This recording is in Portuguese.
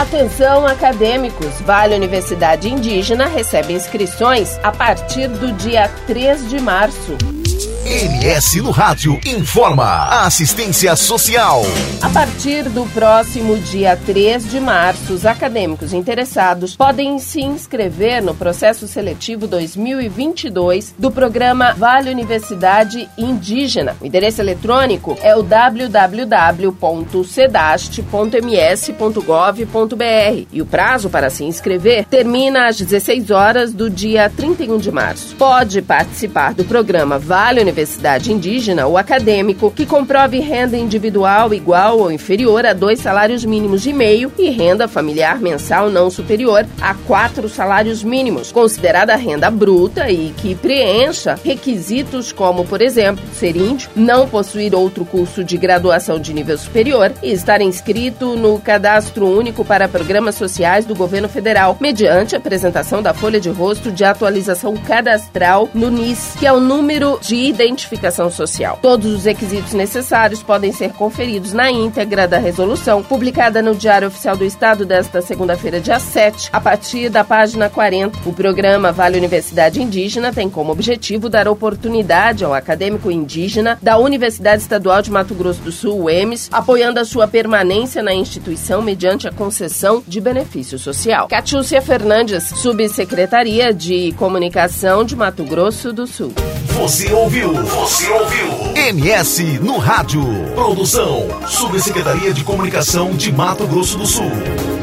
Atenção, acadêmicos! Vale Universidade Indígena recebe inscrições a partir do dia 3 de março. MS no Rádio informa. Assistência Social. A partir do próximo dia 3 de março, os acadêmicos interessados podem se inscrever no processo seletivo 2022 do programa Vale Universidade Indígena. O endereço eletrônico é o www.cedast.ms.gov.br e o prazo para se inscrever termina às 16 horas do dia 31 de março. Pode participar do programa Vale Universidade Indígena ou acadêmico que comprove renda individual igual ou inferior a 2 salários mínimos e meio e renda familiar mensal não superior a 4 salários mínimos, considerada renda bruta e que preencha requisitos como, por exemplo, ser índio, não possuir outro curso de graduação de nível superior e estar inscrito no Cadastro Único para Programas Sociais do Governo Federal, mediante apresentação da folha de rosto de atualização cadastral no NIS, que é o número de identificação social. Todos os requisitos necessários podem ser conferidos na íntegra da resolução, publicada no Diário Oficial do Estado desta segunda-feira, dia 7, a partir da página 40. O programa Vale Universidade Indígena tem como objetivo dar oportunidade ao acadêmico indígena da Universidade Estadual de Mato Grosso do Sul, UEMS, apoiando a sua permanência na instituição mediante a concessão de benefício social. Catiúcia Fernandes, Subsecretaria de Comunicação de Mato Grosso do Sul. Você ouviu? MS no Rádio. Produção, Subsecretaria de Comunicação de Mato Grosso do Sul.